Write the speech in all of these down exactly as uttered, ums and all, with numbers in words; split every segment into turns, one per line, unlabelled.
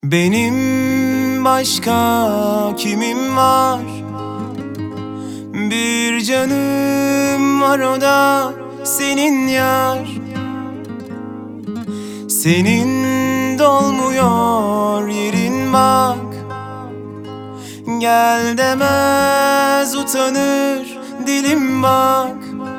Benim başka kimim var? Bir canım var, o da senin yar. Senin dolmuyor yerin bak. Gel demez utanır dilim bak.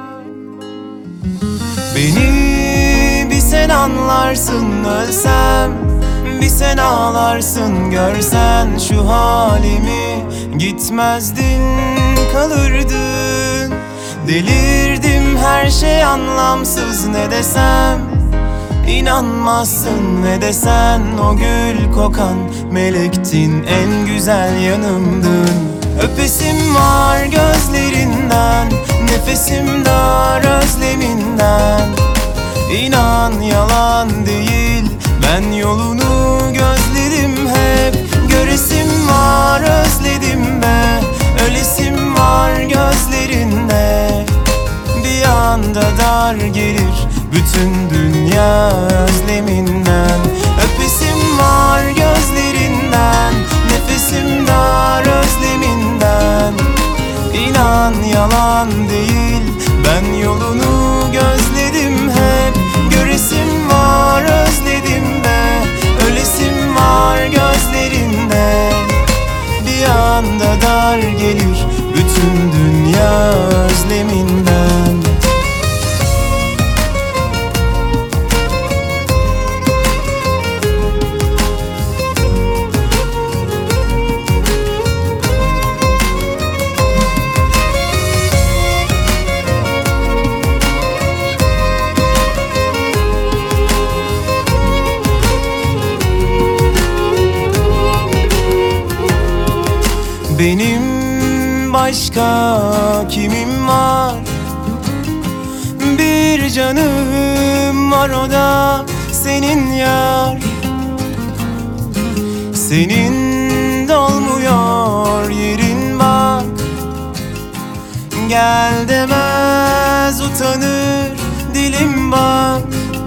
Beni bir sen anlarsın, ölsem bir sen ağlarsın. Görsen şu halimi gitmezdin, kalırdın. Delirdim, her şey anlamsız, ne desem İnanmazsın, ne desen o gül kokan melektin, en güzel yanımdın. Öpesim var gözlerinden, nefesim dar özleminden. İnan yalan değil, ben yolunu gözledim hep. Göresim var, özledim be, ölesim var gözlerinde. Bir anda dar gelir bütün dünya özleminden. Öpesim var gözlerinden, nefesim dar özleminden. İnan yalan değil, ben yolunu gözledim hep. Göresim var, özledim be, ölesim var gözlerinde. Bir anda dar gelir bütün dünya özleminden. Benim başka kimim var? Bir canım var, o da senin yar. Senin dolmuyor yerin bak. Gel demez utanır dilim bak.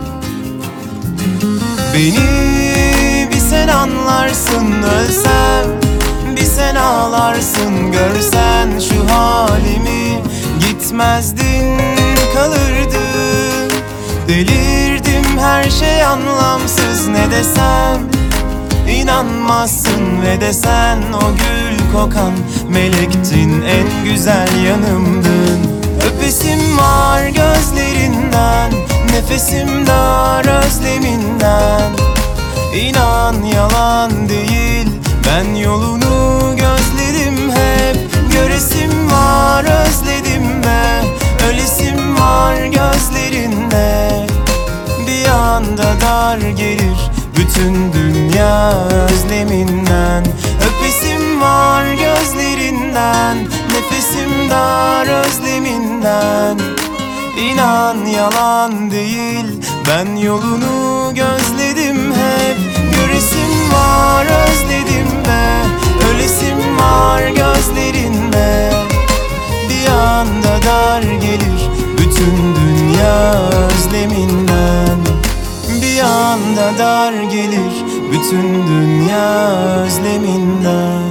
Beni bir sen anlarsın, ölsem bir sen ağlarsın. Görsen şu halimi gitmezdin, kalırdın. Delirdim, her şey anlamsız, ne desem İnanmazsın, ve desen o gül kokan melektin, en güzel yanımdın. Öpesim var gözlerinden, nefesim dar özleminden. İnan yalan değil, ben yolunu gözledim hep. Göresim var, özledim be, ölesim var gözlerinde. Bir anda dar gelir bütün dünya özleminden. Öpesim var gözlerinden, nefesim dar özleminden. İnan yalan değil, ben yolunu gözledim hep. Göresim var, özledim be, ölesim var gözlerinde. Bir anda dar gelir bütün dünya özleminden. Bir anda dar gelir bütün dünya özleminden.